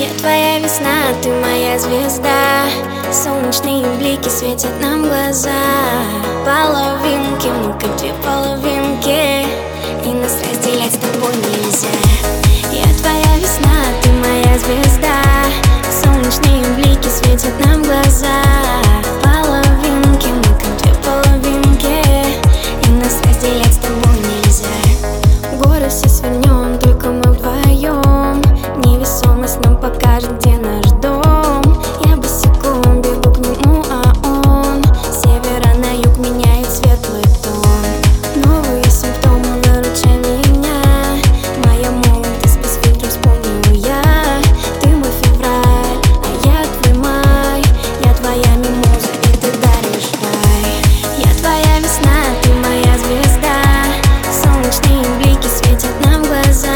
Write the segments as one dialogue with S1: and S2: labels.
S1: Я твоя весна, ты моя звезда. Солнечные блики светят нам в глаза. Половинки, мы как две половинки, и нас разделять с тобой нельзя. Я твоя весна, ты моя звезда. Солнечные блики светят нам в глаза. Половинки, мы как две половинки, и нас разделять с тобой нельзя. Горы все свернем, только мы вдвоем. Невесомость нам покажет, где наш дом. Я босиком бегу к нему, а он с севера на юг меняет светлый тон. Новые симптомы, выручай меня. Моя молодость без фильтра, вспомню я. Ты мой февраль, а я твой май. Я твоя мимоза, и ты даришь рай. Я твоя весна, ты моя звезда. Солнечные блики светят нам в глаза.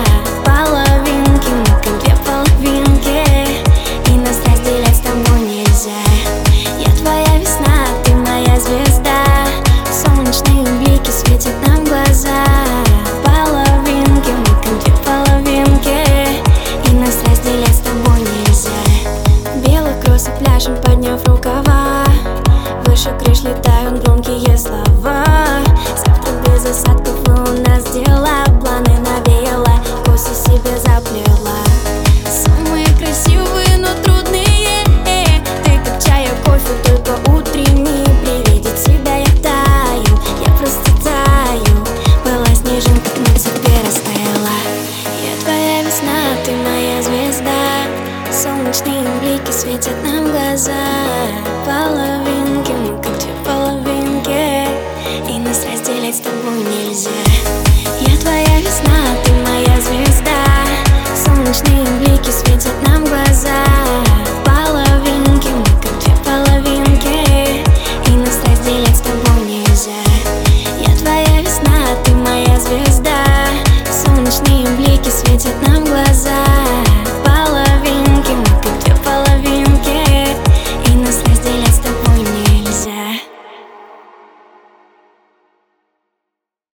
S1: Половинки, мы как две половинки, и нас разделять с тобой нельзя. Я твоя весна, ты моя звезда. Солнечные блики светят нам в глаза. Половинки, мы как две половинки, и нас разделять с тобой нельзя. Белых кросс и пляшем, подняв рукава. Выше крыш летают громкие слова. Завтра без осадков, и у нас дела. Планы навеяла, косы себе заплела. Самые красивые, но трудные. Ты как чай, а кофе, только утренний. При виде тебя я таю, я просто таю. Была снежинка, но теперь растаяла. Я твоя весна, ты моя звезда. Солнечные блики светят нам в глаза. Половинки, мы как две половинки, и нас разделять с тобой нельзя. Я твоя весна, ты моя звезда. Солнечные блики светят нам в глаза.